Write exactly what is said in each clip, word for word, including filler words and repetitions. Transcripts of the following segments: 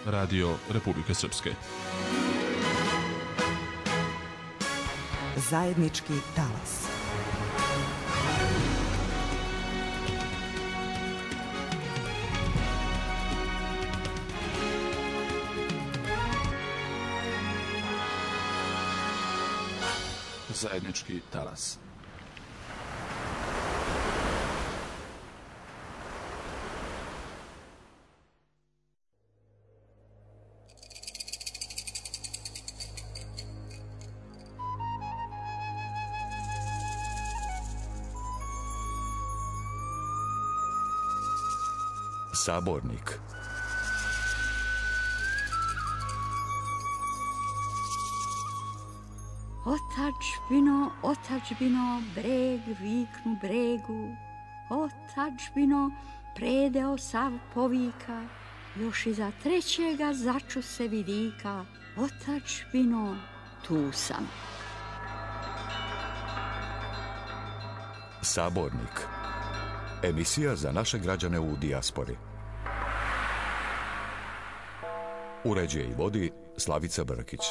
Radio Republike Srpske. Zajednički talas. Zajednički talas. Sabornik. Otadžbino, otadžbino, breg viknu bregu, otadžbino, predeo sav povika, još iza trećega začu se vidika, otadžbino, tu sam. Sabornik. Emisija za naše građane u dijaspori. Uređuje i vodi Slavica Brkić.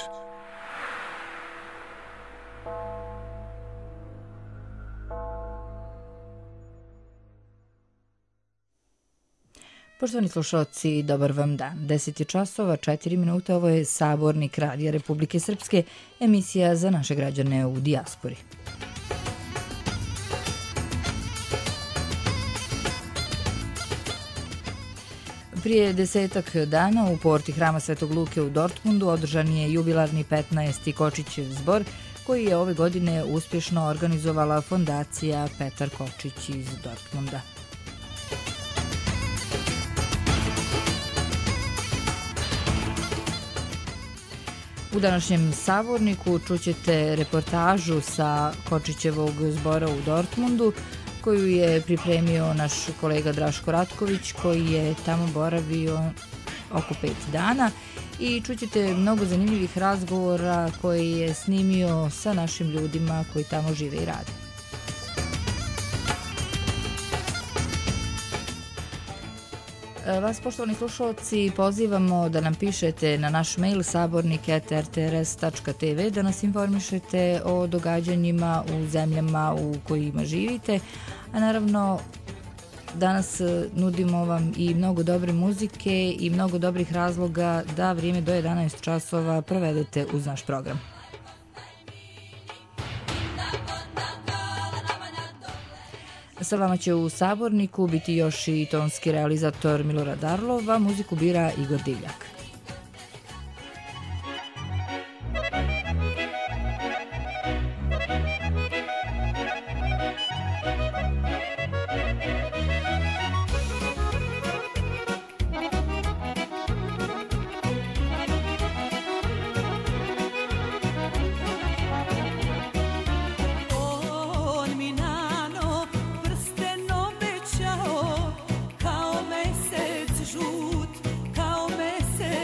Poštovani slušalci, dobar vam dan. deset je časova, četiri minuta, ovo je Sabornik Radija Republike Srpske, emisija za naše građane u dijaspori. Prije desetak dana u porti Hrama Svetog Luke u Dortmundu održan je jubilarni petnaesti Kočićev zbor, koji je ove godine uspješno organizovala fondacija Petar Kočić iz Dortmunda. U današnjem saborniku čućete reportažu sa Kočićevog zbora u Dortmundu, koju je pripremio naš kolega Draško Ratković, koji je tamo boravio oko pet dana, i čućete mnogo zanimljivih razgovora koje je snimio sa našim ljudima koji tamo žive i rade. Vas, poštovani slušalci, pozivamo da nam pišete na naš mail sabornik at r t r s tačka t v, da nas informišete o događanjima u zemljama u kojima živite, a naravno danas nudimo vam i mnogo dobre muzike i mnogo dobrih razloga da vrijeme do jedanaest časova provedete uz naš program. Sa vama će u saborniku biti još i tonski realizator Milorad Arlov, a muziku bira Igor Divljak. Kao mesec žut, kao mesec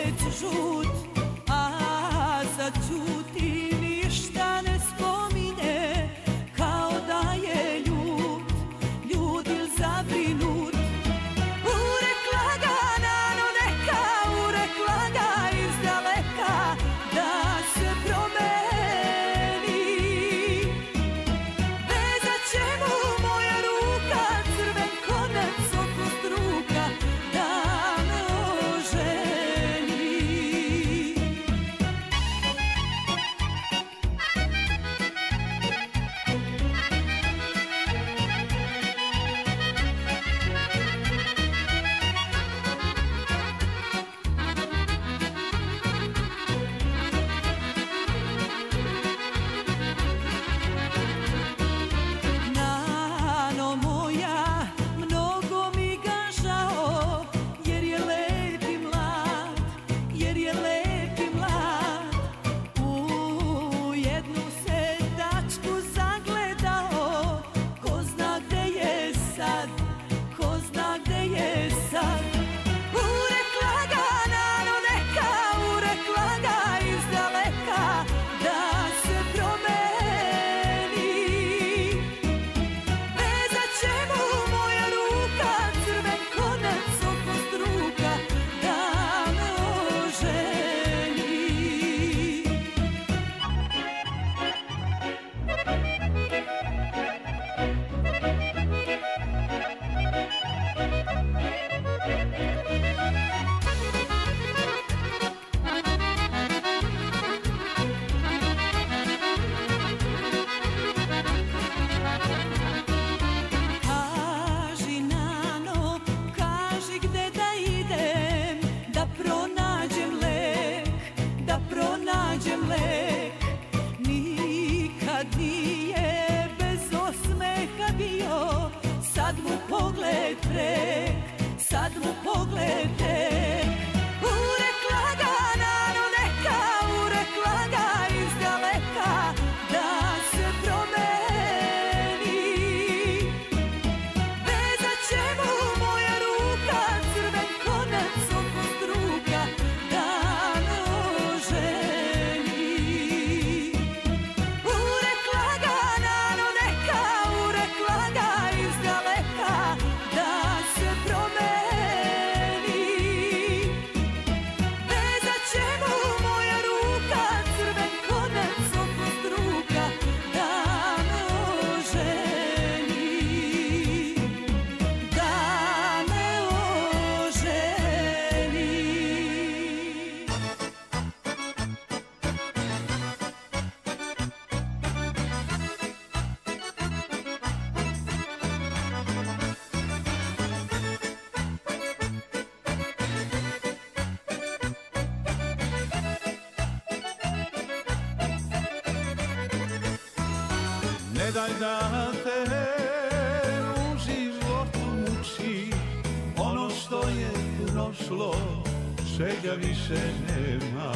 daj da te u životu muči ono što je prošlo, čega više nema.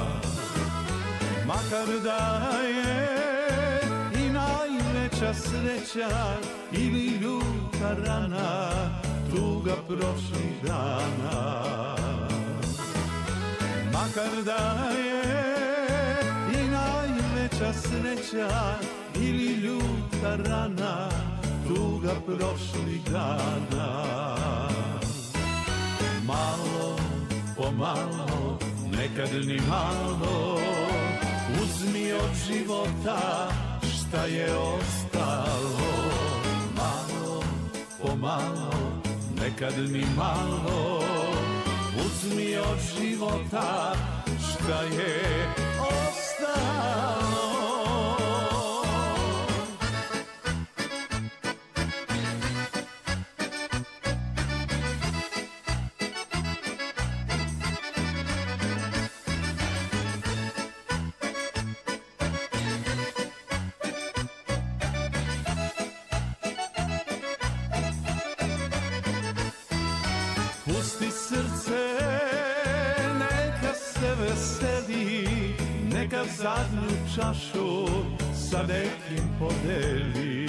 Makar da je i najveća sreća ili ljuta rana, tuga prošlih dana. Makar da je i najveća sreća ili ljuta rana, tuga prošlih dana. Malo po malo, nekad ni malo, uzmi od života šta je ostalo. Malo po malo, nekad ni malo, uzmi od života šta je ostalo. Pusti srce, neka se veseli, neka zadnju čašu sa nekim podeli.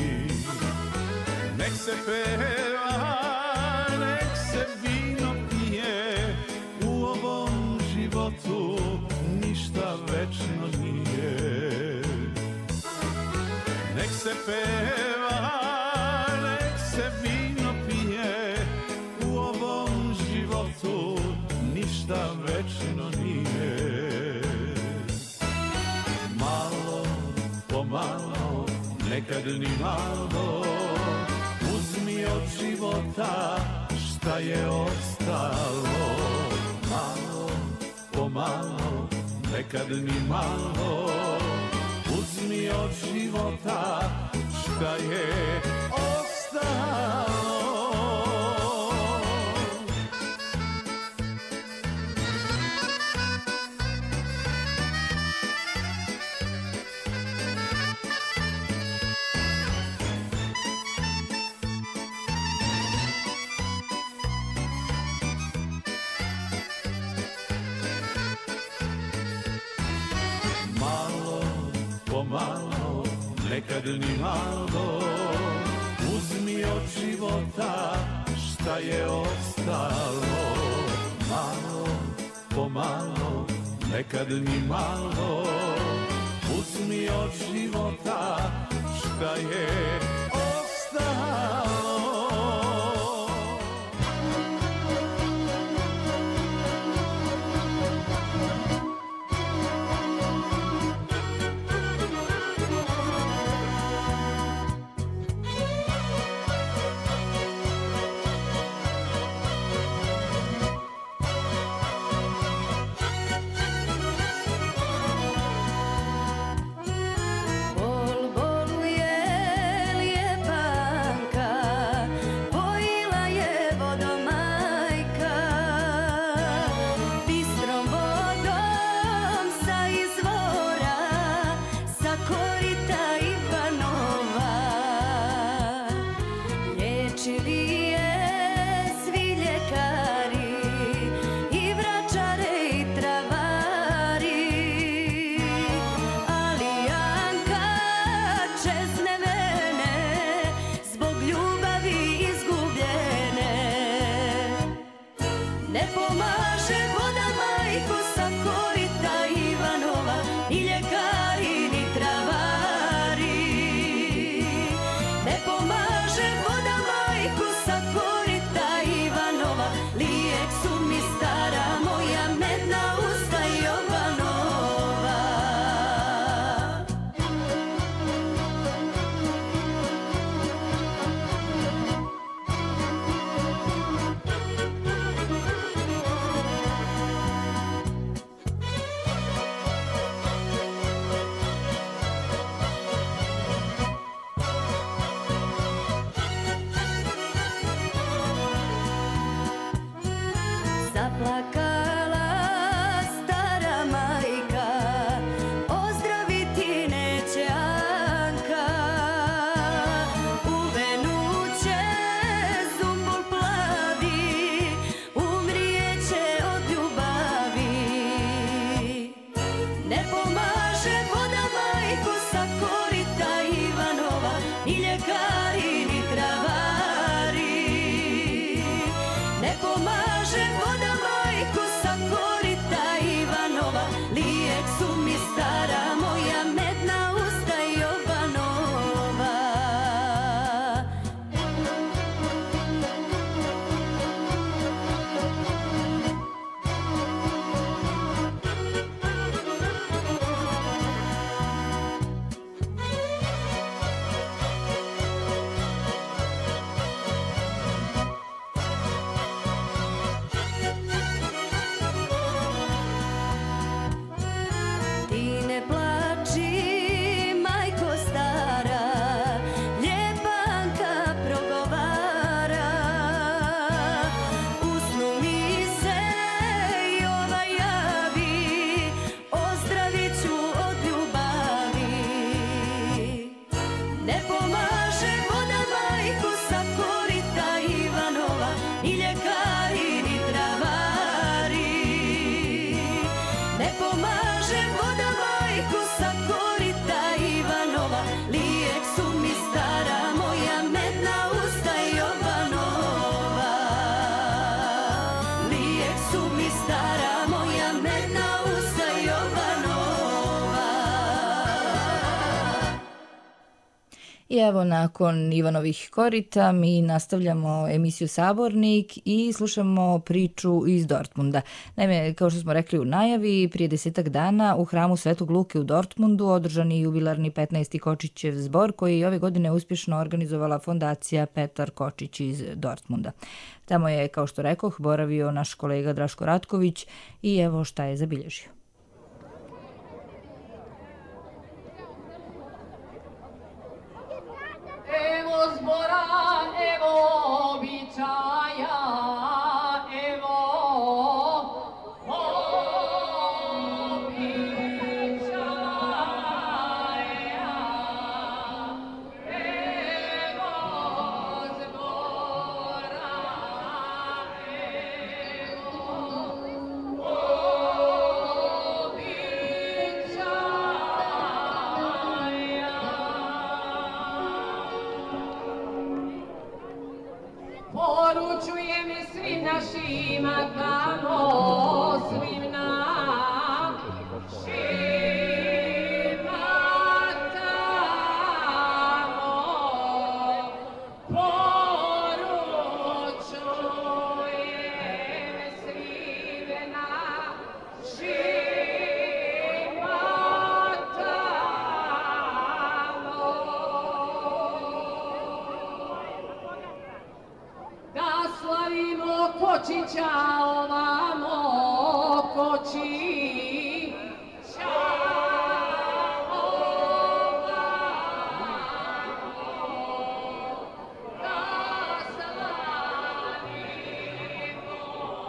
Nek se peva, nek se vino pije, u ovom životu ništa večno nije. Nek se peva, nek se vino pije, u ovom životu ništa večno nije. Malo po malo, nekad ni malo, uzmi od života šta je ostalo. Malo po malo, nekad ni malo, uzmi od života šta je ostalo. Pomalo, nekad ni malo, uzmi od života šta je ostalo. Malo, pomalo, nekad ni malo, uzmi od života šta je ostalo. Bol boluje, I evo, nakon Ivanovih korita mi nastavljamo emisiju Sabornik i slušamo priču iz Dortmunda. Naime, kao što smo rekli u najavi, prije desetak dana u hramu Svetog Luke u Dortmundu održan je jubilarni petnaesti Kočićev zbor koji je ove godine uspješno organizovala fondacija Petar Kočić iz Dortmunda. Tamo je, kao što rekoh, boravio naš kolega Draško Ratković i evo šta je zabilježio. Evo zbora, evo običaja, evo običaja, evo zbora, evo poručujem svim našima tamo, svim našima tamo, poručujem svim našima tamo, da slavimo Kočića ovamo, Kočića ovamo, da slavimo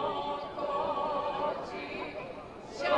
Kočića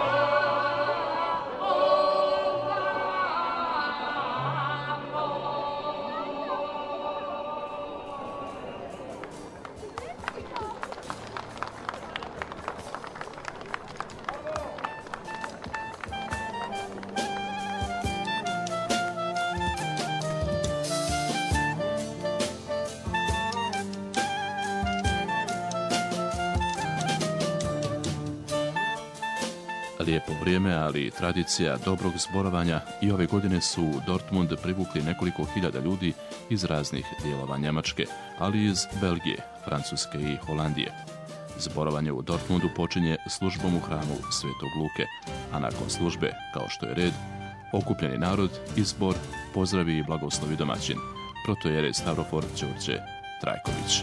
Lijepo vrijeme, ali i tradicija dobrog zborovanja i ove godine su u Dortmund privukli nekoliko hiljada ljudi iz raznih dijelova Njemačke, ali i iz Belgije, Francuske i Holandije. Zborovanje u Dortmundu počinje službom u hramu Svetog Luke, a nakon službe, kao što je red, okupljeni narod i zbor pozdravi i blagoslovi domaćin, protojerej Stavrofor Đorđe Trajković.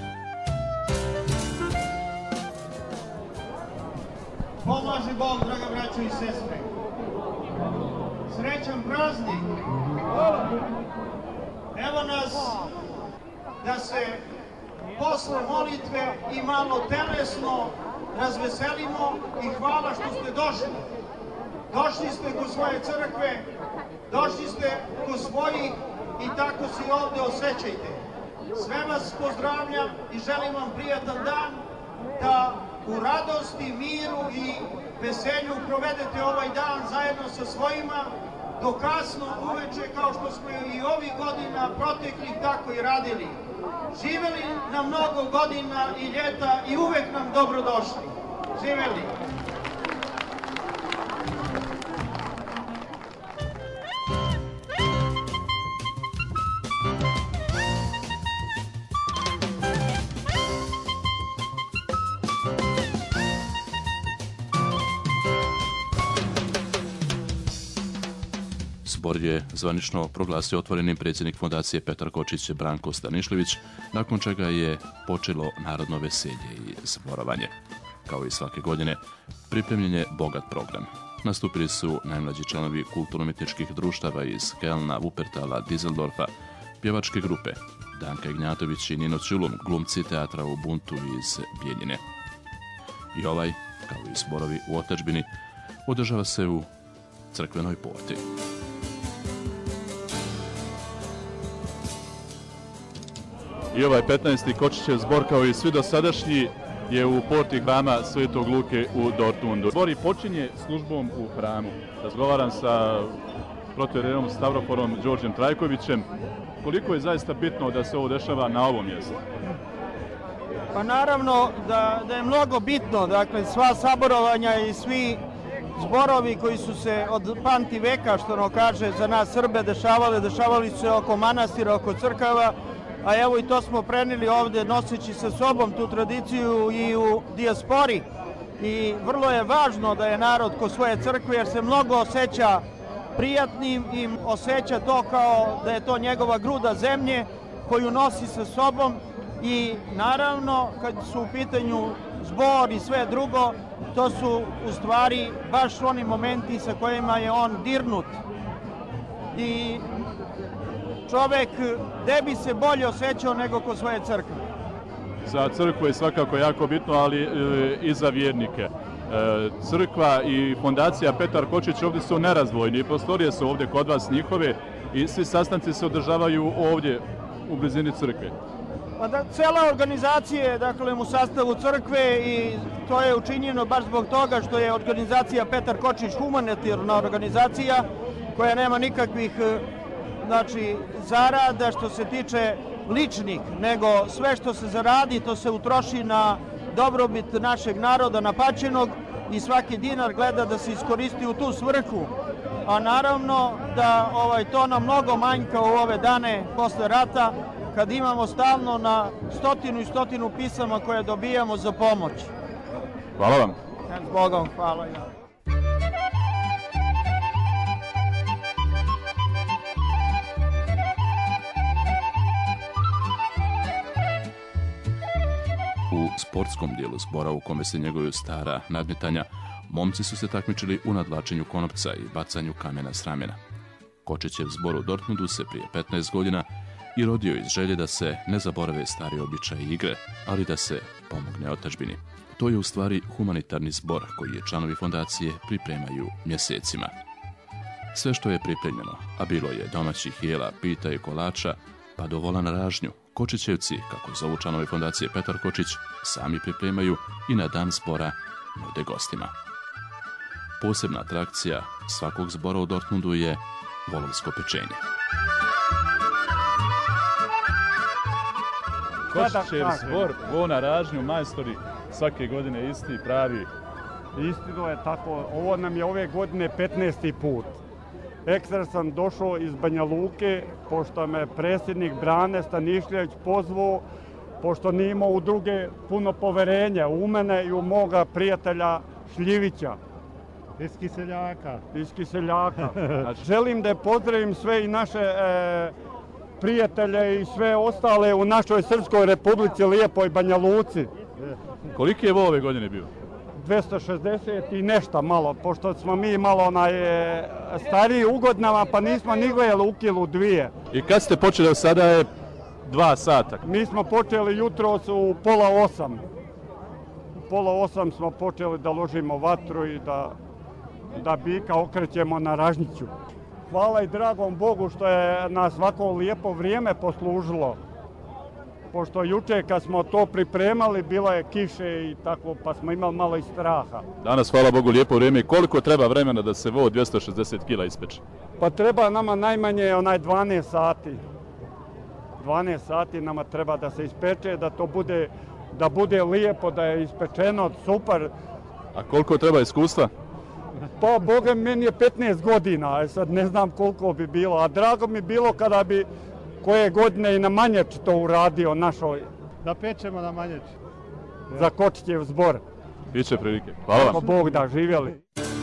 Pomaže Bog, draga braćo i sestre. Srećan praznik. Evo nas da se posle molitve i malo telesno razveselimo i hvala što ste došli. Došli ste kod svoje crkve, došli ste kod svojih i tako se i ovdje osjećajte. Sve vas pozdravljam i želim vam prijatan dan, da u radosti, miru i veselju provedete ovaj dan zajedno sa svojima, do kasno uveče, kao što smo i ovih godina proteklih tako i radili. Živeli na mnogo godina i ljeta i uvek nam dobrodošli. Živeli! Zbor je zvanično proglasio otvorenim predsjednik fondacije Petar Kočić Branko Stanišlević, nakon čega je počelo narodno veselje i zborovanje. Kao i svake godine, pripremljen je bogat program. Nastupili su najmlađi članovi kulturno-umjetničkih društava iz Kelna, Wuppertala, Düsseldorfa, pjevačke grupe Danka Ignjatović i Nino Ćulum, glumci teatra u Buntu iz Bijeljine. I ovaj, kao i zborovi u otadžbini, održava se u crkvenoj porti. I ovaj petnaesti Kočićev zbor, kao i svi dosadašnji, je u porti hrama Svetog Luke u Dortmundu. Zbor i počinje službom u hramu. Razgovaram sa protojerejem Stavroforom Đorđem Trajkovićem. Koliko je zaista bitno da se ovo dešava na ovom mjestu? Pa naravno da, da je mnogo bitno, dakle sva saborovanja i svi zborovi koji su se od pamti veka, što ono kaže, za nas Srbe dešavali, dešavali su se oko manastira, oko crkava, a evo i to smo prenijeli ovde noseći sa sobom tu tradiciju i u dijaspori. I vrlo je važno da je narod kod svoje crkve jer se mnogo osjeća prijatnim i osjeća to kao da je to njegova gruda zemlje koju nosi sa sobom i naravno kad su u pitanju zbor i sve drugo, to su u stvari baš oni momenti sa kojima je on dirnut. I čovek gde bi se bolje osjećao nego kod svoje crkve. Za crkvu je svakako jako bitno, ali e, i za vjernike. E, crkva i fondacija Petar Kočić ovdje su nerazdvojni, prostorije su ovdje kod vas njihove i svi sastanci se održavaju ovdje u blizini crkve. Pa da, cela organizacija je dakle, u sastavu crkve i to je učinjeno baš zbog toga što je organizacija Petar Kočić humanitarna organizacija koja nema nikakvih znači, zarada što se tiče ličnih, nego sve što se zaradi to se utroši na dobrobit našeg naroda napaćenog i svaki dinar gleda da se iskoristi u tu svrhu. A naravno da ovaj, to nam mnogo manjka u ove dane posle rata kad imamo stalno na stotinu i stotinu pisama koje dobijamo za pomoć. Hvala vam. S Bogom, hvala. U sportskom dijelu zbora u kome se njeguju stara nadmetanja, momci su se takmičili u nadvlačenju konopca i bacanju kamena s ramena. Kočićev zbor u Dortmundu se prije petnaest godina i rodio iz želje da se ne zaborave stari običaji i igre, ali da se pomogne otadžbini. To je u stvari humanitarni zbor koji je članovi fondacije pripremaju mjesecima. Sve što je pripremljeno, a bilo je domaćih jela, pita i kolača, pa do vola na ražnju, Kočićevci, kako zovu članovi fondacije Petar Kočić, sami pripremaju i na dan zbora nude gostima. Posebna atrakcija svakog zbora u Dortmundu je volovsko pečenje. Kočićev zbor, vo na ražnju, majstori, svake godine isti, pravi. Istino je tako, ovo nam je ove godine petnaesti put. Ekstra sam došao iz Banja Luke, pošto me predsjednik Brane Stanišljević pozvao, pošto nije imao u druge puno poverenja, u mene i u moga prijatelja Šljivića. Iz Kiseljaka. Iz Kiseljaka. Želim da pozdravim sve i naše e, prijatelje i sve ostale u našoj Srpskoj republici, lijepoj Banja Luci. Koliki je ovo ove godine bio? dvesta šezdeset i nešto malo, pošto smo mi malo onaj, stariji u godinama, pa nismo ni gledali u kilu dvije. I kad ste počeli, sada je dva sata? Mi smo počeli jutro u pola osam. U pola osam smo počeli da ložimo vatru i da, da bika okrećemo na ražnjiću. Hvala i dragom Bogu što je nas ovako lijepo vrijeme poslužilo. Pošto juče kad smo to pripremali, bilo je kiše i tako, pa smo imali malo i straha. Danas, hvala Bogu, lijepo vrijeme. Koliko treba vremena da se vo dvjesto šezdeset kila ispeče? Pa treba nama najmanje onaj dvanaest sati. dvanaest sati nama treba da se ispeče, da to bude, da bude lijepo, da je ispečeno, super. A koliko treba iskustva? Pa, Boga, meni je petnaest godina, sad ne znam koliko bi bilo, a drago mi bilo kada bi koje godine i na Manjači to uradio našoj. Da pečemo na Manjači. Za Kočićev zbor. Biće prilike. Hvala vam. Ako Bog da, živjeli.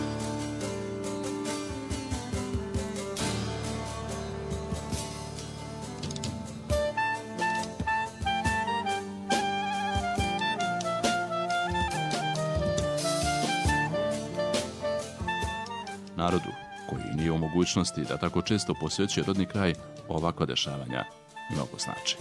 Narodu, koji nije u mogućnosti da tako često posjećuje rodni kraj, ovakva dešavanja mnogo znači.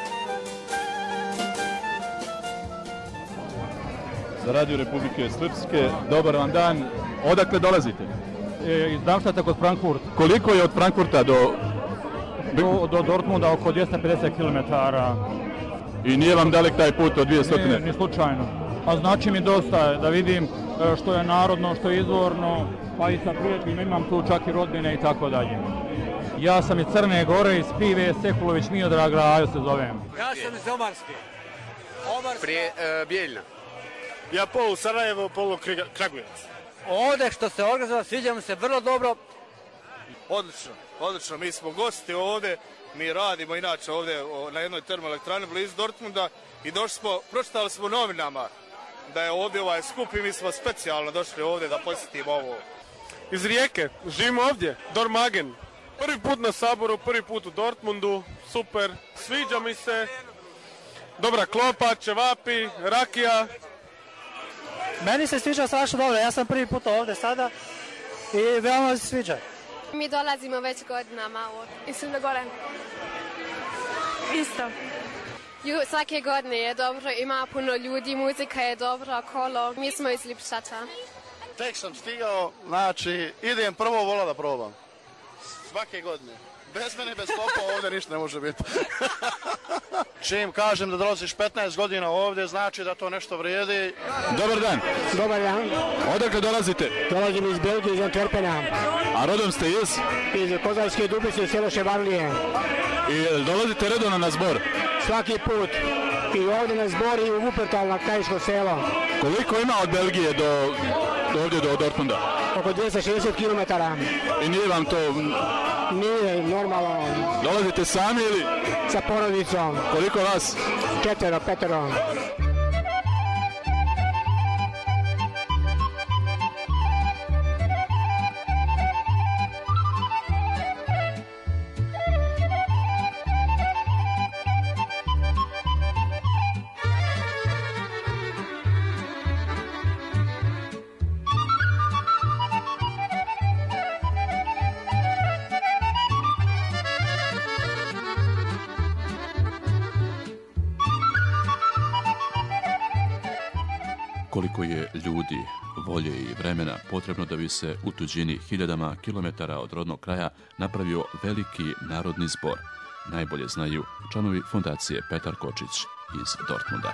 Za Radio Republike Srpske, dobar vam dan. Odakle dolazite? E, iz Darmstadta kod Frankfurt. Koliko je od Frankfurta do... Do, do Dortmunda oko dvjesto pedeset kilometara. I nije vam dalek taj put od dvjesto? Ne, ni slučajno. A znači mi dosta da vidim što je narodno, što je izvorno, pa i sa prijateljima imam tu čak i rodbine i tako dalje. Ja sam iz Crne Gore, iz Pive, Sekulović Miodrag, Rajo se zovem. Ja sam iz Omarske. Omarska. Prije, uh, Bijeljna. Ja polu Sarajevo, polu Kragujevac. ovdje što se organizovalo, sviđa mi se vrlo dobro. Odlično, odlično. Mi smo gosti ovdje, mi radimo inače ovdje na jednoj termoelektrani blizu Dortmunda i došli smo, pročitali smo novinama da je ovdje ovaj skup i mi smo specijalno došli ovdje da posjetimo ovo. Iz Rijeke, živimo ovdje, Dormagen. Prvi put na Saboru, prvi put u Dortmundu, super, sviđa mi se. Dobra klopa, ćevapi, rakija. Meni se sviđa strašno dobro, ja sam prvi put ovdje sada i veoma mi se sviđa. Mi dolazimo već godinama iz Crne Gore. Isto. Ju, svake godine je dobro, ima puno ljudi, muzika je dobra, kolo. Mi smo iz Lipštača. Tek sam stigao, znači idem prvo vola da probam. Svake godine. Bez mene, bez klopa ovdje ništa ne može biti. Čim kažem da dolaziš petnaest godina ovdje, znači da to nešto vrijedi. Dobar dan. Dobar dan. Odakle dolazite? Dolazim iz Belgije, iz Antwerpena. A rodom ste iz? Iz Kozarske Dubice, selo Ševarlije. I dolazite redovno na zbor? Svaki put. I ovdje na zbor i u Wuppertal, na krajiško selo. Koliko ima od Belgije do, do ovdje do Dortmunda? Oko dvjesto šezdeset kilometara. I nije vam to... Nije, normalno. Dolazite sami ili? Sa porodicom. Koliko vas? Četvero, petero. Koliko je ljudi, volje i vremena potrebno da bi se u tuđini hiljadama kilometara od rodnog kraja napravio veliki narodni zbor, najbolje znaju članovi fondacije Petar Kočić iz Dortmunda.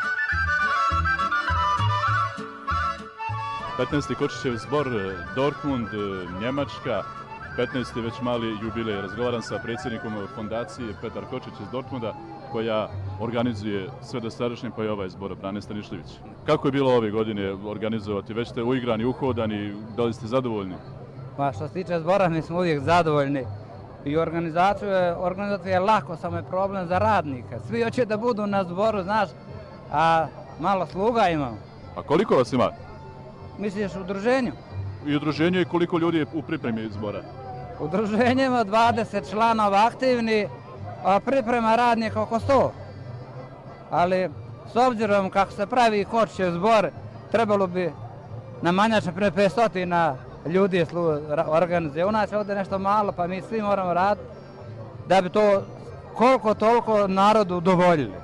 petnaesti Kočićev zbor, Dortmund, Njemačka, petnaesti već mali jubilej. Razgovaram sa predsjednikom fondacije Petar Kočić iz Dortmunda, koja organizuje sve dosadašnje, pa i ovaj zbor, Brane Stanišljević. Kako je bilo ove godine organizovati? Već ste uigrani, uhodani, da li ste zadovoljni? Pa što se tiče zbora, mi smo uvijek zadovoljni. I organizaciju je, organizaciju je lako, samo je problem za radnike. Svi hoće da budu na zboru, znaš, a malo sluga imamo. A koliko vas ima? Misliš u udruženju? I udruženju i koliko ljudi je u pripremi zbora? Udruženje ima dvadeset članova aktivni, a priprema radnika oko sto. Ali s obzirom kako se pravi Kočićev zbor, trebalo bi na manjače prije petsto ljudi organizuje. U nas je ovdje nešto malo, pa mi svi moramo raditi da bi to koliko toliko narodu udovoljili.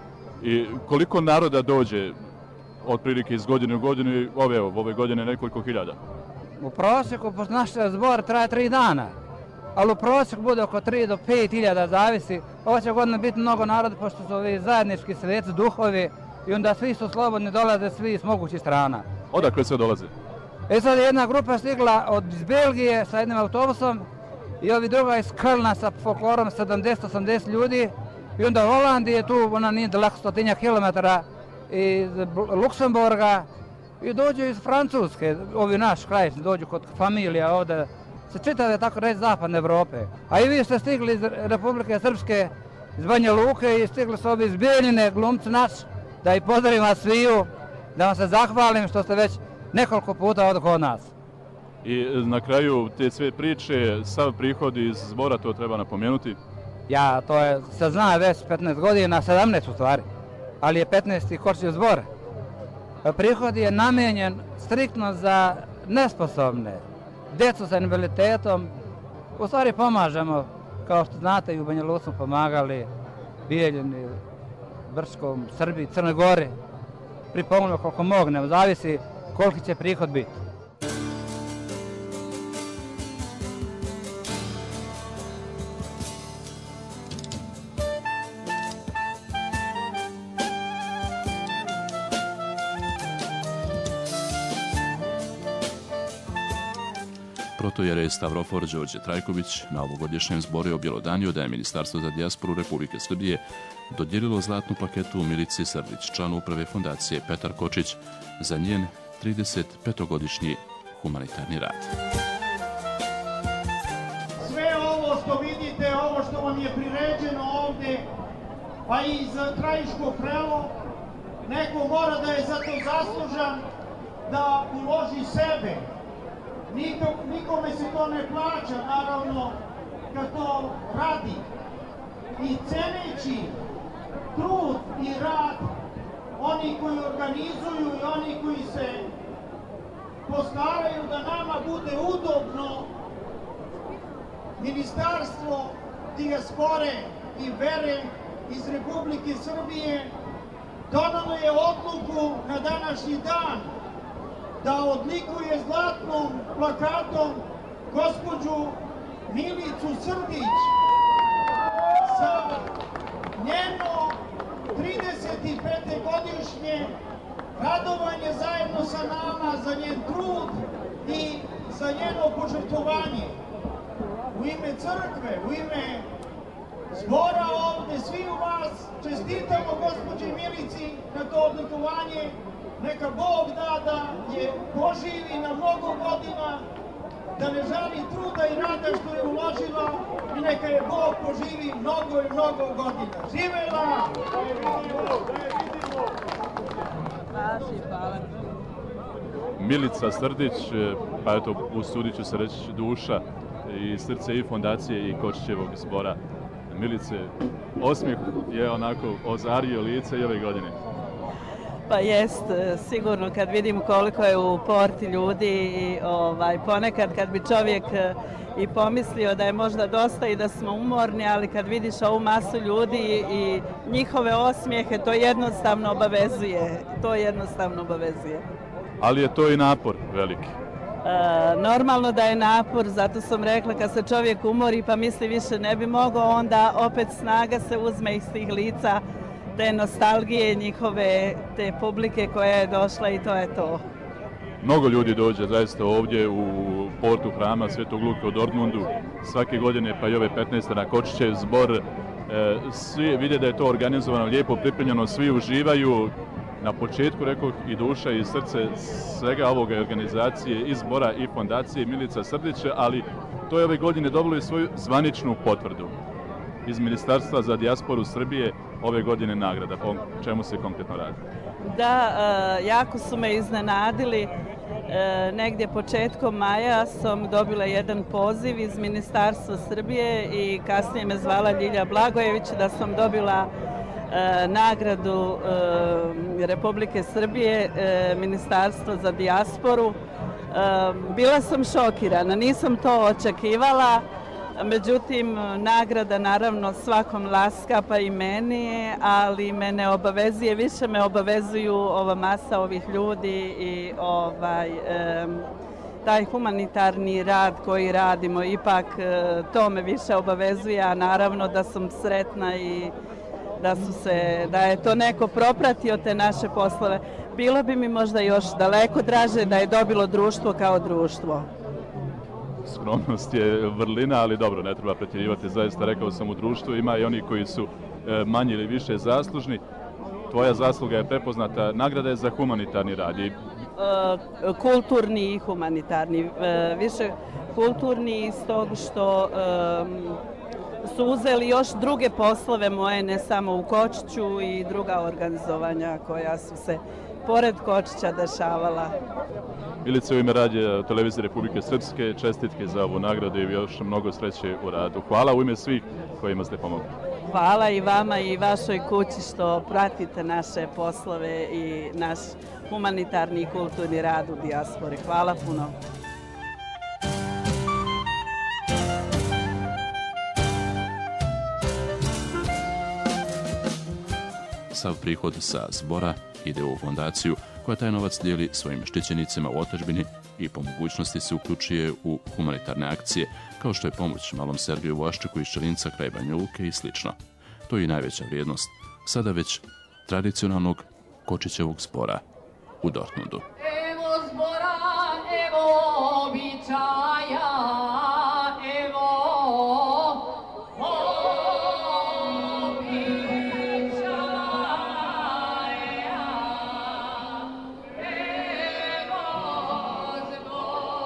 I koliko naroda dođe otprilike iz godine u godinu i ove, ove godine nekoliko hiljada? U prosjeku naš zbor traje tri dana. Ali u prosjeku bude oko tri do pet hiljada, zavisi. Ovo će godina biti mnogo naroda, pošto su ovi zajednički sveci, duhovi, i onda svi su slobodni, dolaze svi iz mogućih strana. Odakle sve dolaze? E sad je jedna grupa stigla od iz Belgije sa jednim autobusom i ovi druga iz Kölna sa folklorom sedamdeset do osamdeset ljudi. I onda Holandije tu, ona nije daleko stotinja kilometara, iz Luksemburga i dođu iz Francuske, ovi naš kraj, dođu kod familija ovdje. Se čitave, tako reći, zapadne Evrope. A i vi ste stigli iz Republike Srpske, iz Banja Luke i stigli su ovi iz Bijeljine, glumci naš, da i pozdravim vas sviju, da vam se zahvalim što ste već nekoliko puta ovdje kod nas. I na kraju te sve priče, sav prihod iz zbora, to treba napomenuti? Ja, to je, se zna već petnaest godina, sedamnaest u stvari, ali je petnaesti Kočićev zbor. Prihod je namijenjen striktno za nesposobne, djecu sa invaliditetom. U stvari pomažemo, kao što znate, i u Banja Luci smo pomagali, Bijeljini, Brčkom, Srbiji, Crnoj Gori. Pripomognemo koliko mognemo, zavisi koliki će prihod biti. Protojerej Stavrofor Đorđe Trajković na ovogodišnjem zboru je objelodanio da je Ministarstvo za dijasporu Republike Srbije dodijelilo zlatnu plaketu Milici Srdić, članu uprave fondacije Petar Kočić, za njen trideset petogodišnji humanitarni rad. Sve ovo što vidite, ovo što vam je priređeno ovde, pa i za Krajiško Prelo, neko mora da je za to zaslužan, da uloži sebe. Nikom, nikome se to ne plaća, naravno, kad to radi. I ceneći trud i rad oni koji organizuju i oni koji se postaraju da nama bude udobno, Ministarstvo dijaspore i vere iz Republike Srbije donalo je odluku na današnji dan da odlikuje zlatnom plakatom gospođu Milicu Srdić za njeno trideset pete godišnje radovanje zajedno sa nama, za njen trud i za njeno požrtvovanje. U ime crkve, u ime zbora ovde, svi u vas čestitamo gospođi Milici na to odlikovanje. Neka Bog da da je poživi na mnogo godina, da ne žali truda i rada što je uložila i neka je Bog poživi mnogo i mnogo godina. Živela! Milica Srdić, pa eto, usudit ću se reći duša i srce i fondacije i Kočićevog zbora. Milice, osmijeh je onako ozario lice i ove godine. Pa jest, sigurno kad vidim koliko je u porti ljudi i ovaj, ponekad kad bi čovjek i pomislio da je možda dosta i da smo umorni, ali kad vidiš ovu masu ljudi i njihove osmijehe, to jednostavno obavezuje. To jednostavno obavezuje. Ali je to i napor veliki. E, normalno da je napor, zato sam rekla kad se čovjek umori pa misli više ne bi mogao, onda opet snaga se uzme iz tih lica, te nostalgije njihove, te publike koja je došla i to je to. Mnogo ljudi dođe zaista ovdje u portu hrama Svetog Luke u Dortmundu svake godine, pa i ove petnaeste na Kočićev zbor. E, svi vide da je to organizovano, lijepo pripremljeno, svi uživaju. Na početku, rekoh, i duša i srce svega ovoga organizacije i zbora i fondacije Milica Srdić, ali to je ove godine dobilo i svoju zvaničnu potvrdu. Iz Ministarstva za dijasporu Srbije ove godine nagrada. Po čemu se konkretno radi? Da, jako su me iznenadili. Negdje početkom maja sam dobila jedan poziv iz Ministarstva Srbije i kasnije me zvala Ljilja Blagojević da sam dobila nagradu Republike Srbije, Ministarstva za dijasporu. Bila sam šokirana, nisam to očekivala. Međutim, nagrada naravno svakom laska, pa i meni, ali me ne obavezuje, više me obavezuju ova masa ovih ljudi i ovaj, e, taj humanitarni rad koji radimo, ipak e, to me više obavezuje, a naravno da sam sretna i da, su se, da je to neko propratio te naše poslove. Bilo bi mi možda još daleko draže da je dobilo društvo kao društvo. Skromnost je vrlina, ali dobro, ne treba pretjerivati. Zaista, rekao sam, u društvu ima i oni koji su manje ili više zaslužni. Tvoja zasluga je prepoznata. Nagrada je za humanitarni rad. I... Kulturni i humanitarni. Više kulturni iz tog što su uzeli još druge poslove moje, ne samo u Kočiću, i druga organizovanja koja su se pored Kočića dešavala. Milice, u ime radija Televizije Republike Srpske, čestitke za ovu nagradu i još mnogo sreće u radu. Hvala u ime svih kojima ste pomogli. Hvala i vama i vašoj kući što pratite naše poslove i naš humanitarni i kulturni rad u dijaspori. Hvala puno. Sav prihod sa zbora ide u fondaciju koja taj novac dijeli svojim štićenicima u otadžbini i po mogućnosti se uključuje u humanitarne akcije, kao što je pomoć malom Sergeju Vlaščeku iz Čelinca kraj Banja Luke i slično. To je i najveća vrijednost sada već tradicionalnog Kočićevog zbora u Dortmundu. Evo zbora, evo običaja, evo običaja, evo zbora.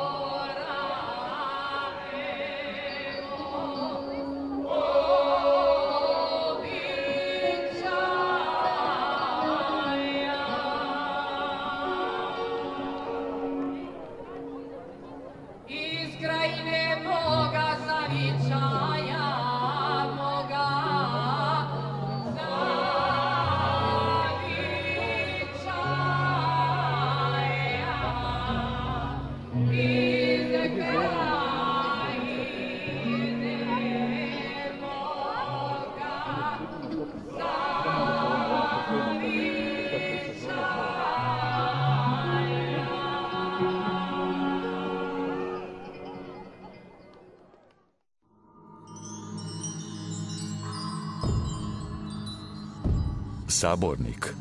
Sabornik.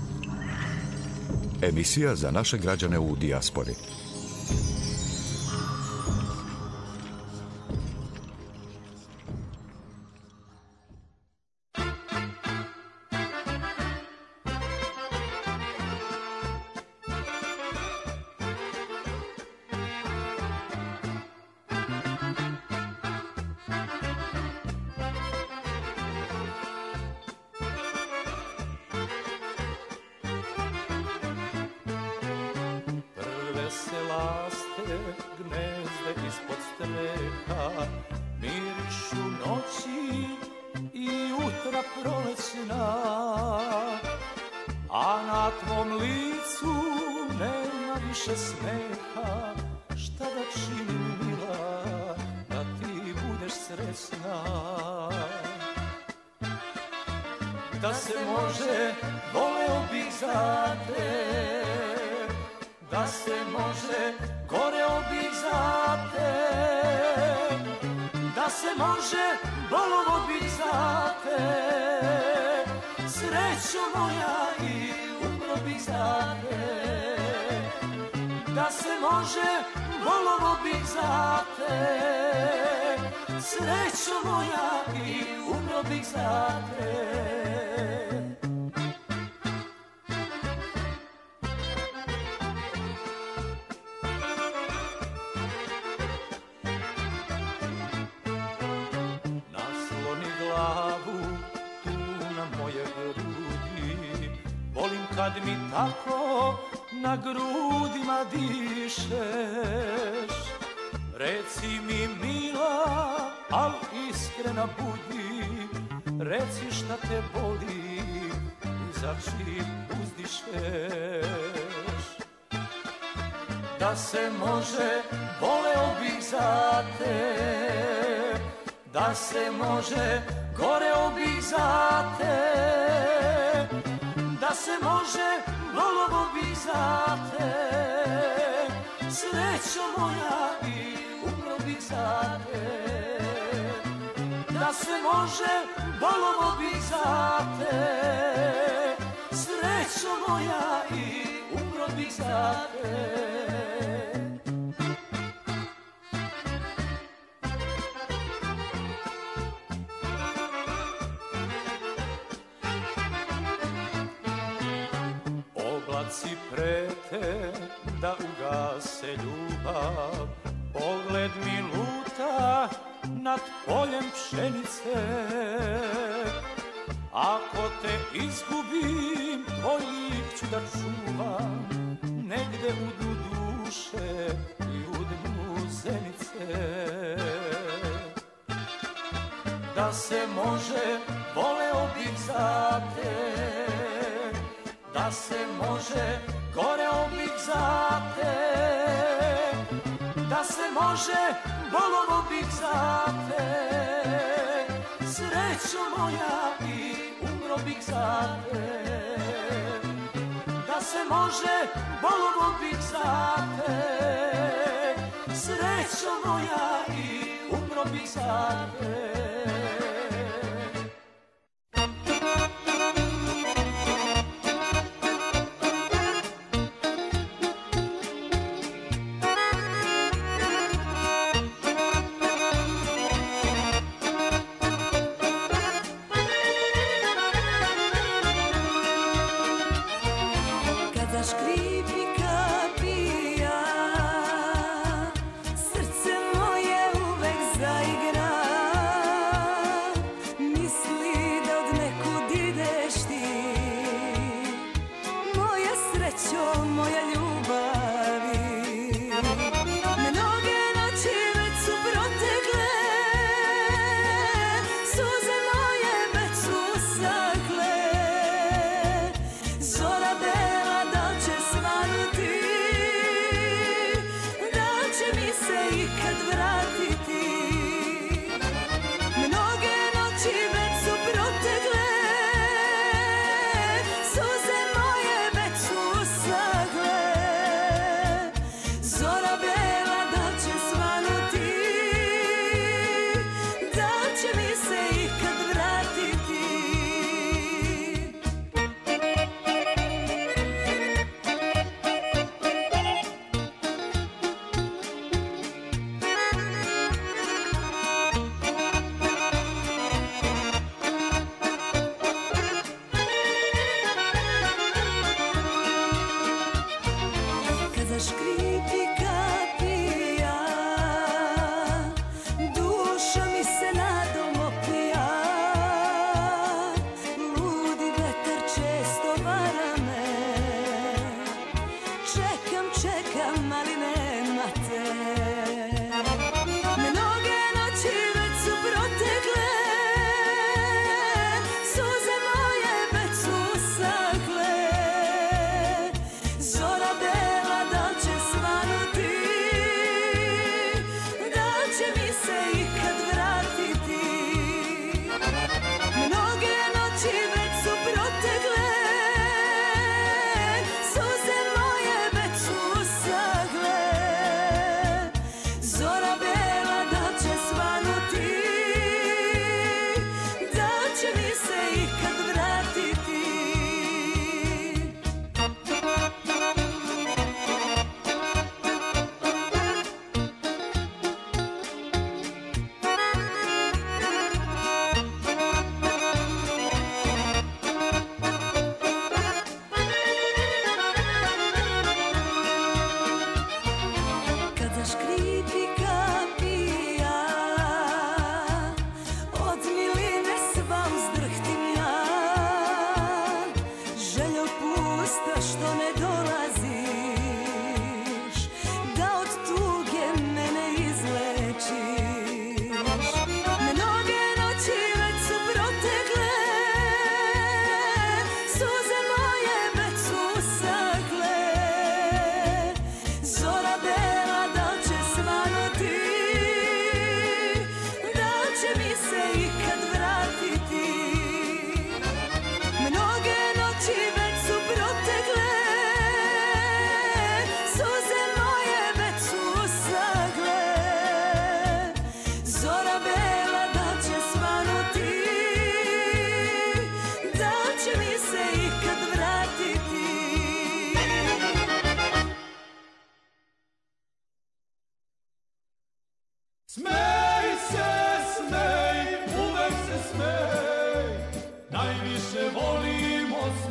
Emisija za naše građane u dijaspori. Da se može, voleo bih za te, da se može, goreo bih za te, da se može, bolovo bih za te, srećo moja i umro bih za te, da se može, bolovo bih za te, srećo moja i umro bih za te. Kad mi tako na grudima dišeš, reci mi mila, al iskrena budi, reci šta te boli i za čim uzdišeš. Da se može, voleo bih za te, da se može, goreo bih za te, da se može, bolovo bih za te, srećo moja i umro bih za te. Da se može, bolovo bih za te, srećo moja i umro bih za te. Oblaci prete da ugase ljubav, pogled mi luta nad poljem pšenice. Ako te izgubim, tvoj lik ću da čuvam, negde u dnu duše i u dnu zenice. Da se može, voleo bih za te, da se može, goreo bih za te, da se može, bolovo bih za te, srećo moja i umro bih za te. Da se može, bolovo bih za te, srećo moja i umro bih za te. Zora bela, da će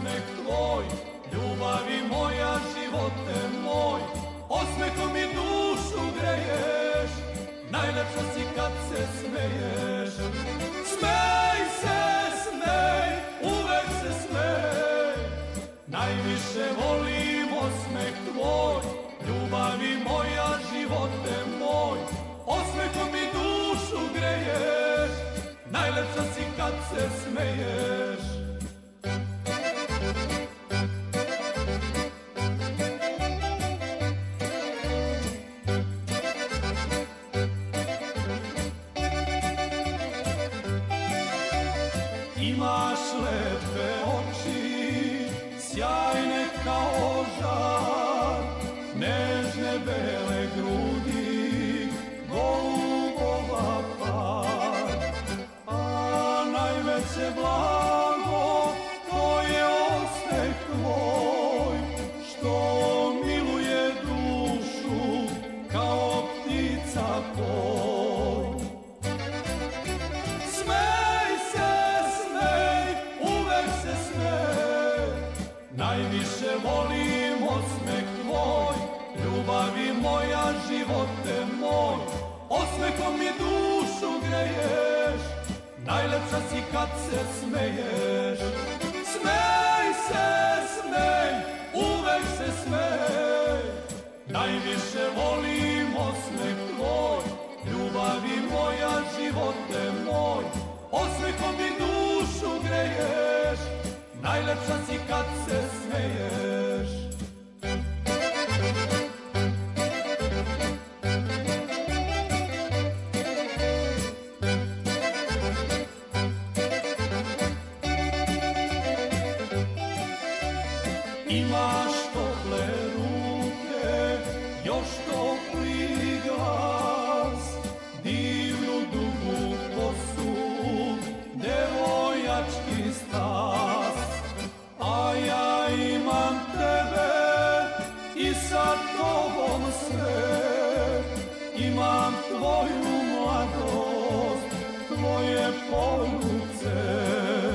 osmeh tvoj, ljubavi moja, živote moj, osmehom mi dušu greješ, najlepša si kad se smeješ. Smej se, smej, uvek se smej, najviše volim osmeh tvoj, ljubavi moja, živote moj, osmehom mi dušu greješ, najlepša si kad se smeješ. Imaš lepe oči, sjajne kao žar, nežne bele grudi, golubova par. A najveće blago, to je osmeh tvoj, što miluje dušu kao ptica poj. Smej se, smej, uvek se smej, najviše volim osmeh tvoj, ljubavi moja, živote moj, osmehom mi dušu greješ, najlepša si kad se smeješ. Smej se, smej, uvek se smej, najviše volim osmeh tvoj, ljubavi moja, živote moj, osmehom mi dušu greješ, najlepša si kad se smeješ. Imaš tople ruke, još topli glas, divnu dugu kosu, devojački stas. A ja imam tebe i sa tobom sve, imam tvoju mladost, tvoje poljubce.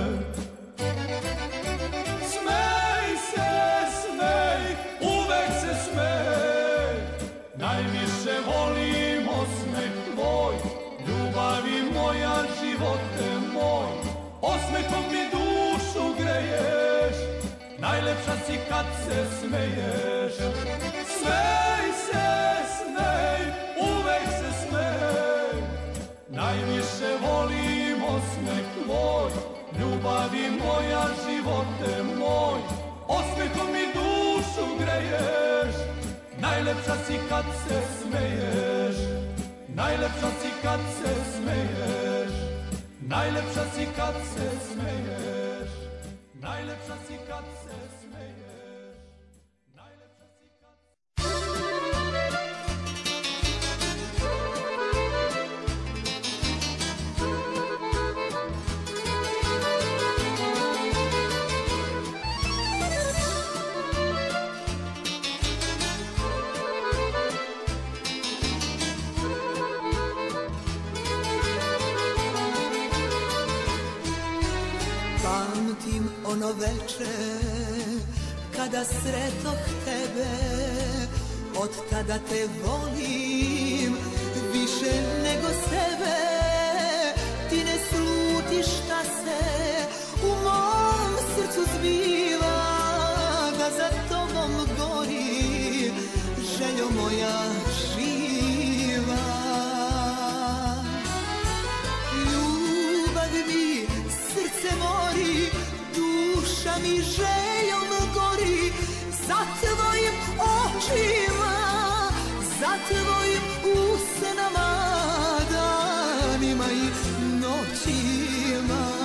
Najviše volim osmeh tvoj, ljubavi moja, živote moj, osmehom mi dušu greješ, najlepša si kad se smeješ. Smej se, smej, uvek se smej, najviše volim osmeh tvoj, ljubavi moja, živote moj, osmehom mi dušu greješ, najlepša si kad se smeješ, najlepša si kad se smeješ, najlepša si kad se smeješ, najlepša si kad se smeješ, najlepša si kad pamtim ono veče kada sretoh tebe, od tada te volim više nego sebe. Ti ne slutiš šta se u mom srcu zbiva, da za tobom gori željo moja živa. Ljubav mi srce mori, duša mi željom gori, za tvojim očima, za tvojim usnama, danima i noćima.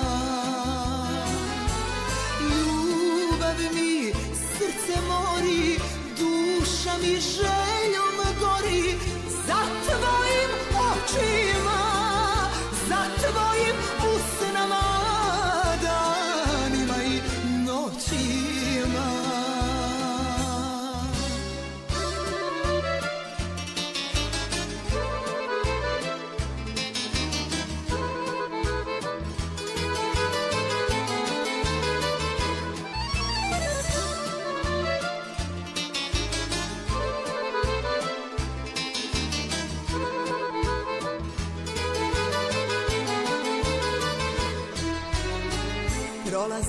Ljubav mi srce mori, duša mi željom gori, za tvojim očima, za tvojim usnama, danima i noćima.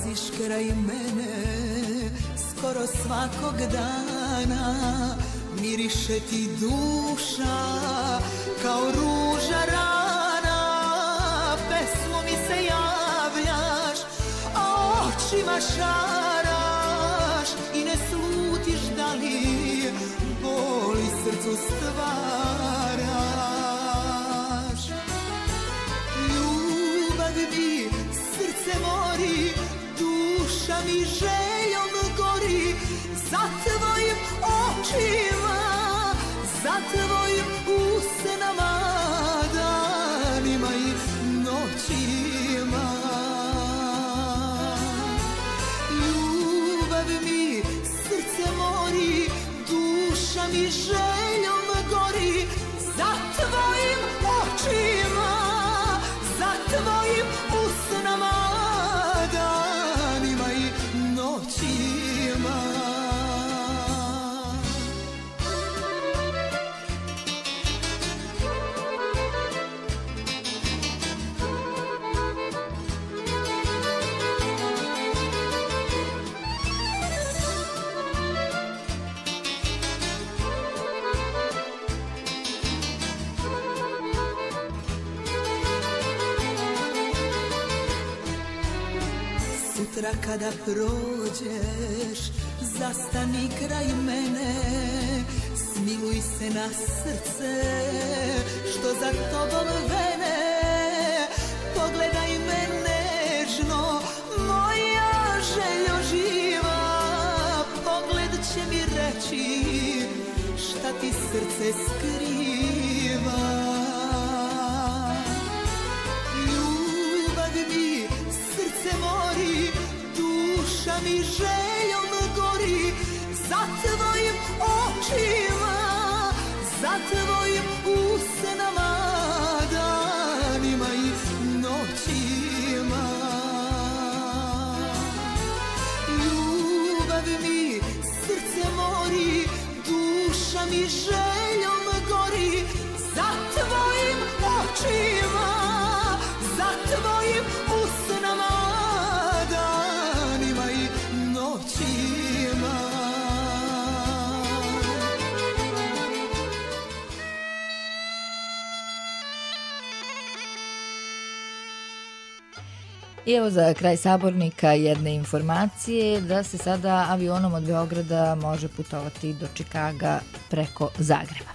prolaziš kraj mene skoro svakog dana, miriše ti duša kao ruža rana, pesmu mi se javljaš, a očima šaraš i ne slutiš da li boli srcu stvaraš. Ljubav mi srce mori, duša mi željom gori, za tvojim očima, za tvojim usnama, danima i noćima. Ljubav mi srce mori, duša mi željom gori, za tvojim očima, za tvojim usnama, danima i noćima. Sutra kada prođeš, zastani kraj mene, smiluj se na srce, što za tobom vene. Pogledaj me nežno, moja željo živa, pogled će mi reći šta ti srce skriva. Ljubav mi srce mori, duša mi željom gori, za tvojim očima, za tvojim usnama, danima i noćima. Ljubav mi srce mori, duša mi željom gori, za tvojim očima, za tvojim usnama, danima i noćima. I evo za kraj sabornika jedne informacije da se sada avionom od Beograda može putovati do Čikaga preko Zagreba.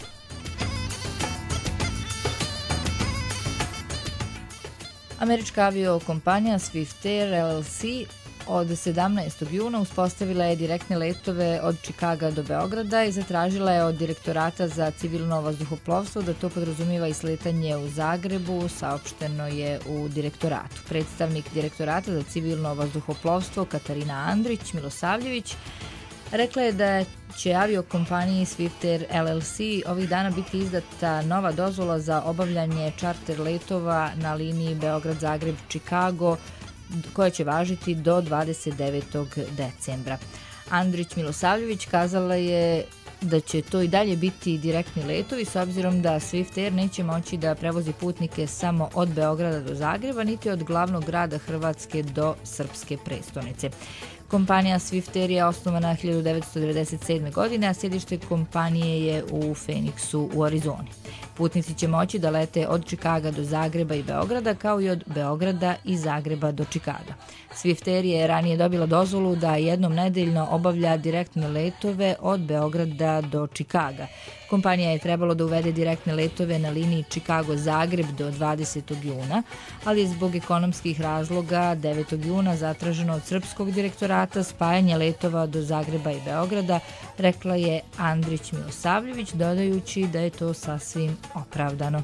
Američka aviokompanija Swift Air L L C od sedamnaestog juna uspostavila je direktne letove od Čikaga do Beograda i zatražila je od Direktorata za civilno vazduhoplovstvo da to podrazumijeva i sletanje u Zagrebu, saopšteno je u Direktoratu. Predstavnik Direktorata za civilno vazduhoplovstvo Katarina Andrić Milosavljević rekla je da će aviokompaniji Swift Air L L C ovih dana biti izdata nova dozvola za obavljanje čarter letova na liniji Beograd-Zagreb-Čikago, koja će važiti do dvadeset devetog decembra. Andrić Milosavljević kazala je da će to i dalje biti direktni letovi s obzirom da Swift Air neće moći da prevozi putnike samo od Beograda do Zagreba, niti od glavnog grada Hrvatske do srpske prestonice. Kompanija Swift Air je osnovana hiljadu devetsto devedeset sedme. godine, a sjedište kompanije je u Phoenixu u Arizoni. Putnici će moći da lete od Čikaga do Zagreba i Beograda, kao i od Beograda i Zagreba do Čikaga. Swift Air je ranije dobila dozvolu da jednom nedeljno obavlja direktne letove od Beograda do Čikaga. Kompanija je trebalo da uvede direktne letove na liniji Čikago-Zagreb do dvadesetog juna, ali je zbog ekonomskih razloga devetog juna zatraženo od Srpskog direktorata spajanje letova do Zagreba i Beograda, rekla je Andrić Milosavljević, dodajući da je to sasvim opravdano.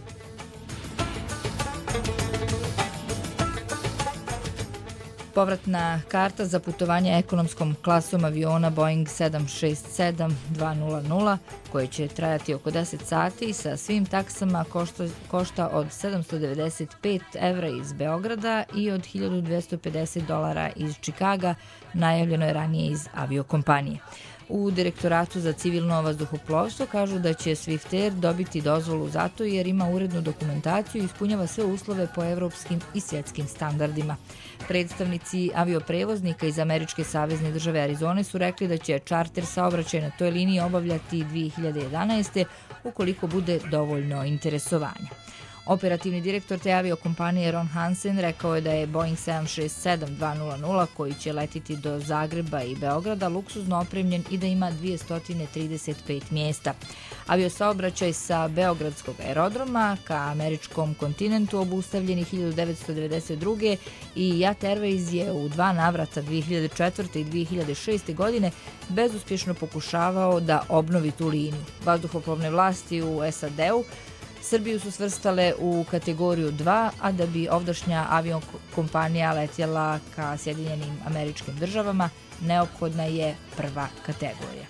Povratna karta za putovanje ekonomskom klasom aviona Boeing sedam šest sedam dva nula nula, koji će trajati oko deset sati sa svim taksama, košta, košta od sedamsto devedeset pet evra iz Beograda i od hiljadu dvesta pedeset dolara iz Čikaga, najavljeno je ranije iz aviokompanije. U Direktoratu za civilno vazduhoplovstvo kažu da će Swiftair dobiti dozvolu zato jer ima urednu dokumentaciju i ispunjava sve uslove po evropskim i svjetskim standardima. Predstavnici avioprevoznika iz Američke savezne države Arizone su rekli da će čarter saobraćaj na toj liniji obavljati dvije hiljade jedanaeste. ukoliko bude dovoljno interesovanja. Operativni direktor te aviokompanije Ron Hansen rekao je da je Boeing sedam šest sedam dvesta koji će letiti do Zagreba i Beograda luksuzno opremljen i da ima dvesta trideset pet mjesta. Aviosaobraćaj sa Beogradskog aerodroma ka američkom kontinentu obustavljen je hiljadu devetsto devedeset druge. i Jet Airways je u dva navrata dvije hiljade četvrte. i dvije hiljade šeste. godine bezuspješno pokušavao da obnovi tu liniju. Vazduhoplovne vlasti u S A D-u Srbiju su svrstale u kategoriju dva, a da bi ovdašnja aviokompanija letjela ka Sjedinjenim Američkim Državama, neophodna je prva kategorija.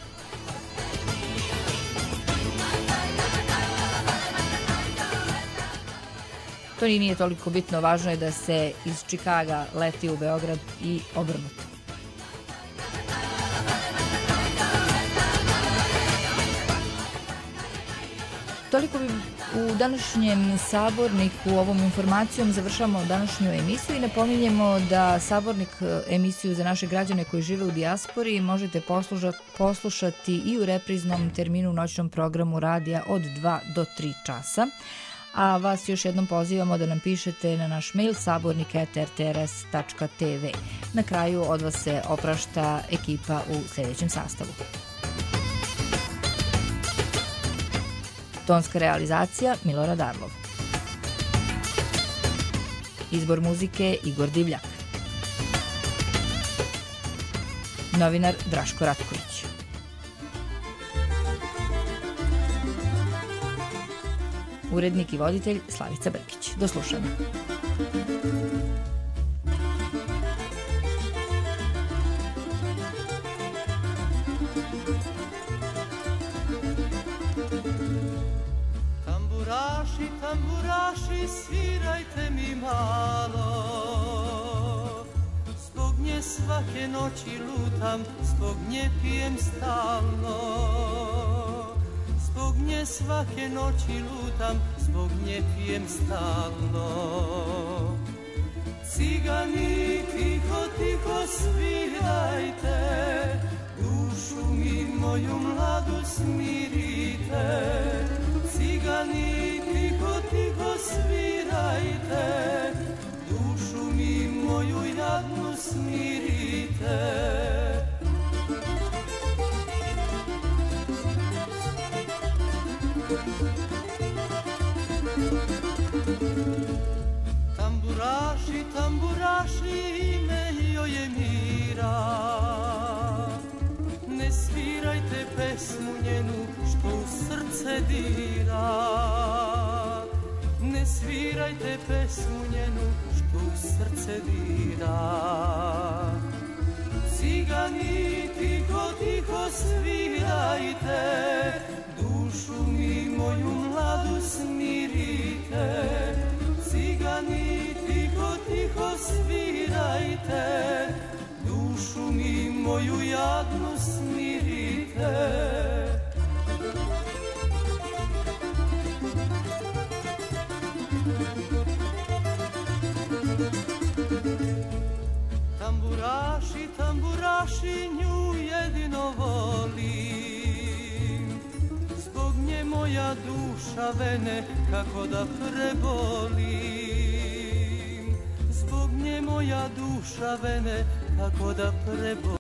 To ni nije toliko bitno, važno je da se iz Čikaga leti u Beograd i obrnuto. Toliko bi u današnjem Saborniku. Ovom informacijom završamo današnju emisiju i napominjemo da Sabornik emisiju za naše građane koji žive u dijaspori možete poslušati i u repriznom terminu u noćnom programu radija od dva do tri časa. A vas još jednom pozivamo da nam pišete na naš mail sabornik at r t r s tačka t v. Na kraju od vas se oprašta ekipa u sljedećem sastavu. Tonska realizacija Milorad Arlov. Izbor muzike Igor Divljak. Novinar Draško Ratković. Urednik i voditelj Slavica Brkić. Do slušanja. Tamburaši, tamburaši, svirajte mi malo. Zbog nje svake noći lutam, zbog nje pijem stalno. Zbog nje svake noći lutam, zbog nje pijem stalno. Cigani, tiho, tiho svirajte, dušu mi moju mladu smirite. Cigani, tiho, tiho svirajte, dušu mi moju jadnu smirite. Tamburaši, tamburaši, ime joj je Mira. Ne svirajte pesmu njenu što u srce dira. Ne svirajte pesmu njenu što u srce dira. Cigani, tiho, tiho svirajte, dušu mi moju mladu smirite. Cigani, tiho, tiho svirajte, dušu mi moju jadnu smirite. Tamburaši, tamburaši, nju jedino volim. Zbog nje moja duša vene kako da prebolim. Zbog nje moja duša vene kako da prebolim.